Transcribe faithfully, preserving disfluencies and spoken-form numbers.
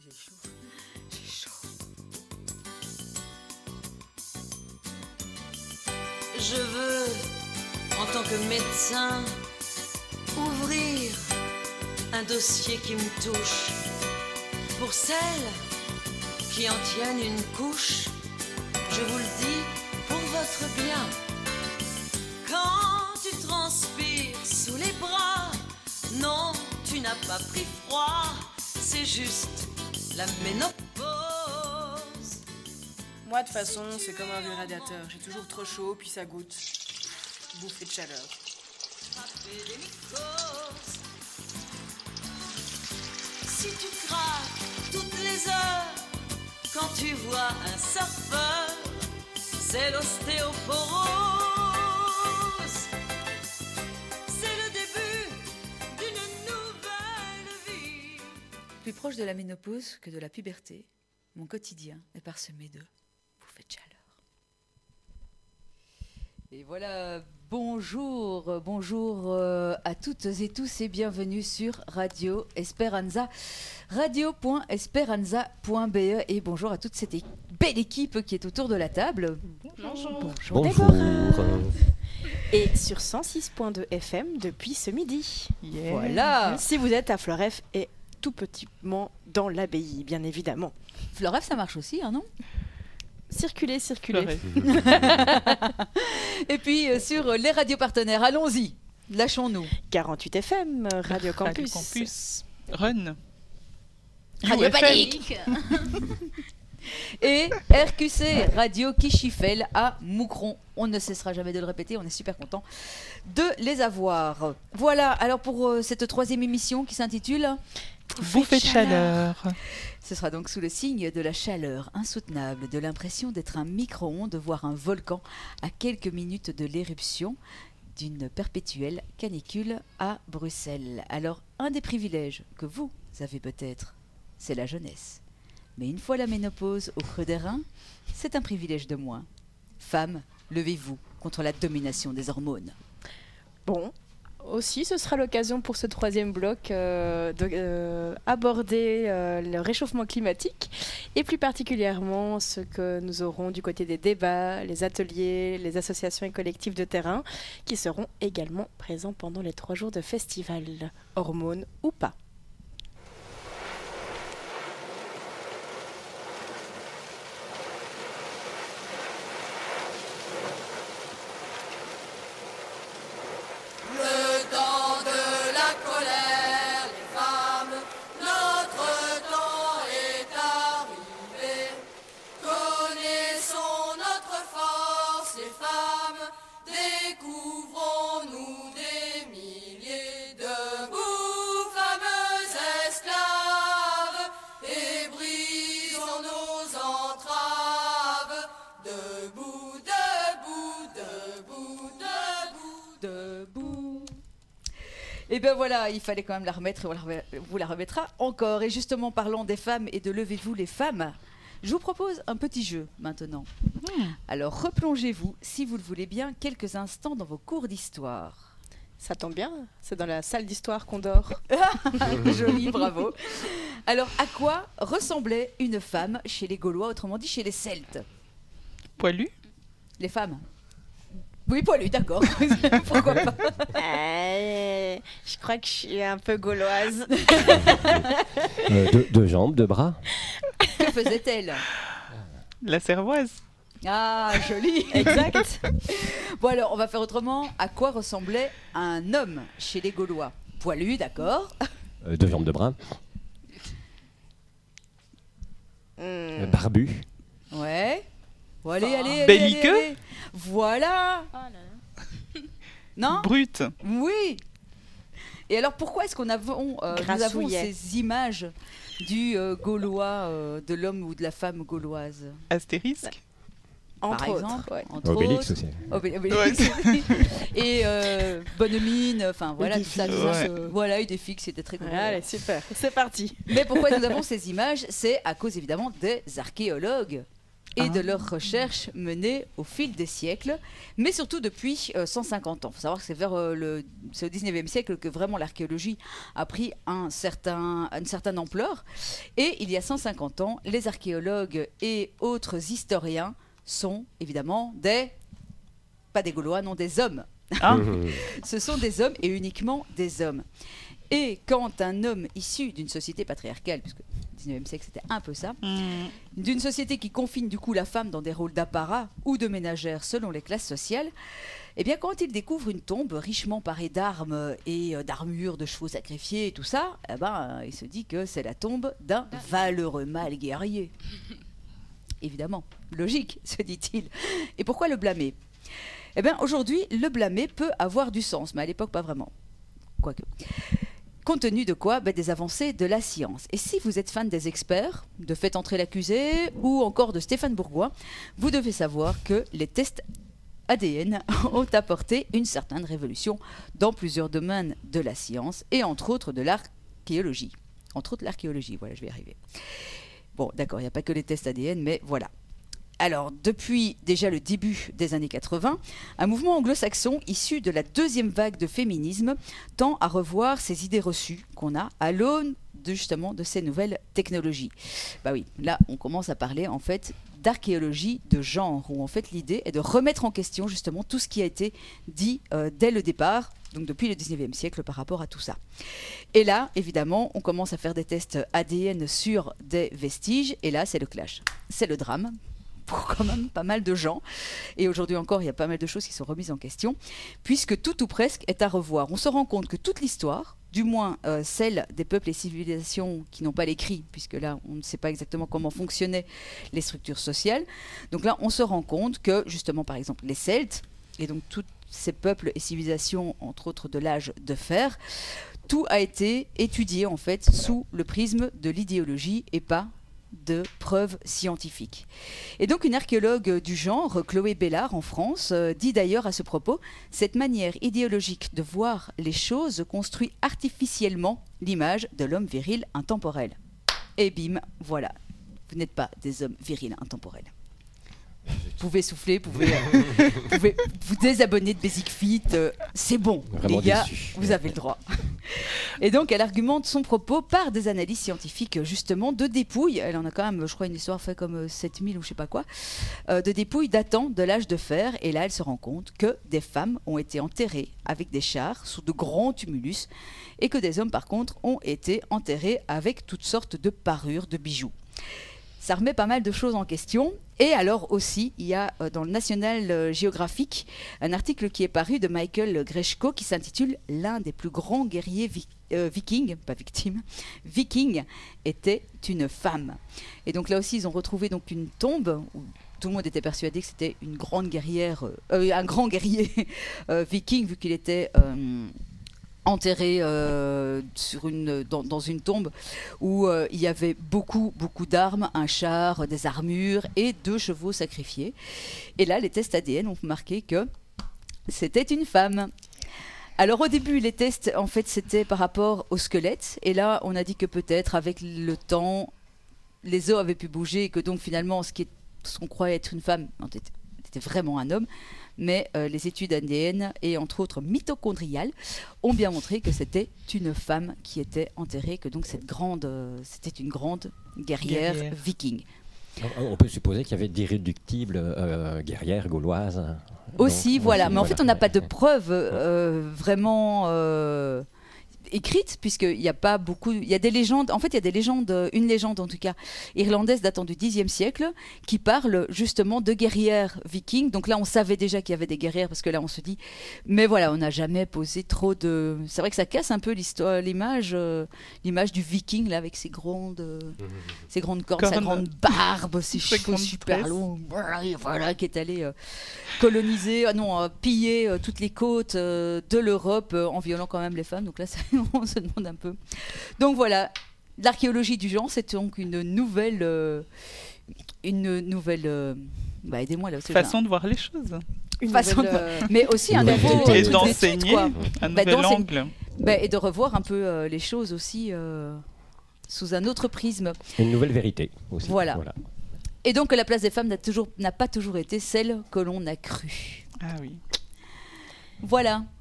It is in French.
J'ai chaud. J'ai chaud. Je veux, en tant que médecin, ouvrir un dossier qui me touche. Pour celles qui en tiennent une couche, je vous le dis pour votre bien. Quand tu transpires sous les bras, non, tu n'as pas pris froid, c'est juste la ménopause. Moi, de toute façon, c'est comme un vieux radiateur. J'ai toujours trop chaud, puis ça goûte. Bouffée de chaleur. Si tu craques toutes les heures quand tu vois un surfeur, c'est l'ostéoporose. C'est le début d'une nouvelle vie. Plus proche de la ménopause que de la puberté, mon quotidien est parsemé de bouffées de chaleur. Et voilà, bonjour, bonjour euh, à toutes et tous et bienvenue sur Radio Esperanza, radio point esperanza point b e et bonjour à toute cette é- belle équipe qui est autour de la table. Bonjour. Bonjour. Déborah. Et sur cent six point deux F M depuis ce midi. Yeah. Voilà. Si vous êtes à Fleuref et tout petitement dans l'abbaye, bien évidemment. Fleuref, ça marche aussi, hein, non ? Circulez, circulez. Et puis euh, sur les radios partenaires, allons-y, lâchons-nous. quarante-huit F M, Radio Campus. Radio Campus. Run. Radio U F M. Panique. Et R Q C, Radio Kichifel à Moucron. On ne cessera jamais de le répéter, on est super content de les avoir. Voilà, alors pour euh, cette troisième émission qui s'intitule Bouffée de chaleur. Ce sera donc sous le signe de la chaleur insoutenable, de l'impression d'être un micro-ondes, voire un volcan, à quelques minutes de l'éruption d'une perpétuelle canicule à Bruxelles. Alors, un des privilèges que vous avez peut-être, c'est la jeunesse. Mais une fois la ménopause au creux des reins, c'est un privilège de moins. Femmes, levez-vous contre la domination des hormones. Bon, aussi, ce sera l'occasion pour ce troisième bloc euh, d'aborder euh, le réchauffement climatique et plus particulièrement ce que nous aurons du côté des débats, les ateliers, les associations et collectifs de terrain qui seront également présents pendant les trois jours de festival, hormones ou pas. Et bien voilà, il fallait quand même la remettre et on la remet- vous la remettra encore. Et justement, parlant des femmes et de levez-vous les femmes, je vous propose un petit jeu maintenant. Mmh. Alors replongez-vous, si vous le voulez bien, quelques instants dans vos cours d'histoire. Ça tombe bien, c'est dans la salle d'histoire qu'on dort. Joli, bravo. Alors, à quoi ressemblait une femme chez les Gaulois, autrement dit chez les Celtes ? Poilu. Les femmes ? Oui, poilu, d'accord. Pourquoi pas ? euh, Je crois que je suis un peu gauloise. euh, deux, deux jambes, deux bras. Que faisait-elle ? La cervoise. Ah, joli. Exact. Bon alors, on va faire autrement. À quoi ressemblait un homme chez les Gaulois ? Poilu, d'accord. Euh, deux jambes, deux bras. Mm. Euh, barbu. Ouais. Bon, allez, allez, allez, Belliqueux. allez, allez. Voilà. Oh là là. Non ? Brute. Oui. Et alors, pourquoi est-ce qu'on avons, euh, nous avons Grassouillet. ces images du euh, Gaulois, euh, de l'homme ou de la femme gauloise ? Astérisque. Entre Par autres, exemple, ouais. entre Obélix autres. aussi. Obé- Obélix aussi. Et euh, bonne mine, enfin voilà, tout ça, tout ça. Ouais. euh, Voilà, idée fixe, c'était très cool. Allez, super, c'est parti. Mais pourquoi nous avons ces images ? C'est à cause évidemment des archéologues. et Ah. de leurs recherches menées au fil des siècles, mais surtout depuis euh, cent cinquante ans. Il faut savoir que c'est, vers, euh, le, c'est au dix-neuvième siècle que vraiment l'archéologie a pris un certain, une certaine ampleur. Et il y a cent cinquante ans, les archéologues et autres historiens sont évidemment des... pas des Gaulois, non, des hommes. Ah. Ce sont des hommes et uniquement des hommes. Et quand un homme issu d'une société patriarcale, puisque le dix-neuvième siècle c'était un peu ça, Hmm. d'une société qui confine du coup la femme dans des rôles d'apparat ou de ménagère selon les classes sociales, eh bien quand il découvre une tombe richement parée d'armes et euh, d'armures, de chevaux sacrifiés et tout ça, eh ben, euh, il se dit que c'est la tombe d'un valeureux mâle guerrier. Évidemment, logique, se dit-il. Et pourquoi le blâmer ? Eh bien aujourd'hui, le blâmer peut avoir du sens, mais à l'époque pas vraiment. Quoique. Compte tenu de quoi ? Ben, des avancées de la science. Et si vous êtes fan des experts, de Faites entrer l'accusé ou encore de Stéphane Bourgois, vous devez savoir que les tests A D N ont apporté une certaine révolution dans plusieurs domaines de la science et entre autres de l'archéologie. Entre autres l'archéologie, voilà, je vais y arriver. Bon, d'accord, il n'y a pas que les tests A D N, mais voilà. Alors, depuis déjà le début des années quatre-vingts, un mouvement anglo-saxon issu de la deuxième vague de féminisme tend à revoir ces idées reçues qu'on a à l'aune de, justement de ces nouvelles technologies. Bah oui, là, on commence à parler en fait d'archéologie de genre, où en fait l'idée est de remettre en question justement tout ce qui a été dit euh, dès le départ, donc depuis le dix-neuvième siècle par rapport à tout ça. Et là, évidemment, on commence à faire des tests A D N sur des vestiges, et là, c'est le clash, c'est le drame. Pour quand même pas mal de gens. Et aujourd'hui encore, il y a pas mal de choses qui sont remises en question, puisque tout ou presque est à revoir. On se rend compte que toute l'histoire, du moins euh, celle des peuples et civilisations qui n'ont pas l'écrit, puisque là, on ne sait pas exactement comment fonctionnaient les structures sociales. Donc là, on se rend compte que, justement, par exemple, les Celtes, et donc tous ces peuples et civilisations, entre autres de l'âge de fer, tout a été étudié, en fait, sous le prisme de l'idéologie et pas de preuves scientifiques. Et donc une archéologue du genre, Chloé Bellard en France, euh, dit d'ailleurs à ce propos: cette manière idéologique de voir les choses construit artificiellement l'image de l'homme viril intemporel. Et bim, voilà, vous n'êtes pas des hommes virils intemporels. Vous pouvez souffler, vous pouvez, euh, vous pouvez vous désabonner de Basic Fit, euh, c'est bon, Vraiment les gars, déçu. vous avez le droit. Et donc elle argumente son propos par des analyses scientifiques justement de dépouilles, elle en a quand même je crois une histoire fait comme euh, sept mille ou je sais pas quoi, euh, de dépouilles datant de l'âge de fer, et là elle se rend compte que des femmes ont été enterrées avec des chars sous de grands tumulus et que des hommes par contre ont été enterrés avec toutes sortes de parures, de bijoux. Ça remet pas mal de choses en question. Et alors aussi, il y a euh, dans le National euh, Geographic un article qui est paru de Michael Greshko qui s'intitule « L'un des plus grands guerriers vi- euh, vikings, pas victimes, vikings, était une femme ». Et donc là aussi, ils ont retrouvé donc une tombe où tout le monde était persuadé que c'était une grande guerrière, euh, euh, un grand guerrier euh, viking, vu qu'il était... Euh, enterré euh, sur une, dans, dans une tombe où euh, il y avait beaucoup, beaucoup d'armes, un char, des armures et deux chevaux sacrifiés. Et là, les tests A D N ont marqué que c'était une femme. Alors au début, les tests, en fait, c'était par rapport au squelette. Et là, on a dit que peut-être, avec le temps, les os avaient pu bouger et que donc finalement, ce, qui est, ce qu'on croyait être une femme, c'était vraiment un homme. Mais euh, les études A D N et entre autres mitochondriales ont bien montré que c'était une femme qui était enterrée, que donc cette grande, euh, c'était une grande guerrière, Guerrière. viking. On peut supposer qu'il y avait d'irréductibles euh, guerrières gauloises. hein. Aussi, Donc, voilà. aussi, Mais en fait, on n'a pas de Ouais. preuves euh, vraiment euh, écrites, puisqu'il n'y a pas beaucoup. Il y a des légendes. En fait, il y a des légendes, une légende en tout cas irlandaise datant du dixième siècle, qui parle justement de guerrières vikings. Donc là, on savait déjà qu'il y avait des guerrières, parce que là, on se dit. Mais voilà, on n'a jamais posé trop de. C'est vrai que ça casse un peu l'histoire, l'image, euh, l'image du viking là avec ses grandes, euh, ses grandes cornes, sa Cornes. grande barbe, ses Ses cheveux grandes super tresses. longs, voilà, qui est allé euh, coloniser, ah non, euh, piller euh, toutes les côtes euh, de l'Europe euh, en violant quand même les femmes. Donc là, ça, on se demande un peu. Donc voilà, l'archéologie du genre, c'est donc une nouvelle, euh, une nouvelle, euh, bah aidez-moi là. parce que j'ai Façon de voir les choses. Une Façon nouvelle, de- euh, un- mais aussi un Nouvelle nouveau technique. Et Et toute d'enseigner l'étude, quoi. un Bah, nouvel d'enseigner- angle. Bah, et de revoir un peu euh, les choses aussi euh, sous un autre prisme. Une nouvelle vérité aussi. Voilà. Et donc que la place des femmes n'a toujours n'a pas toujours été celle que l'on a crue. Ah oui. Voilà.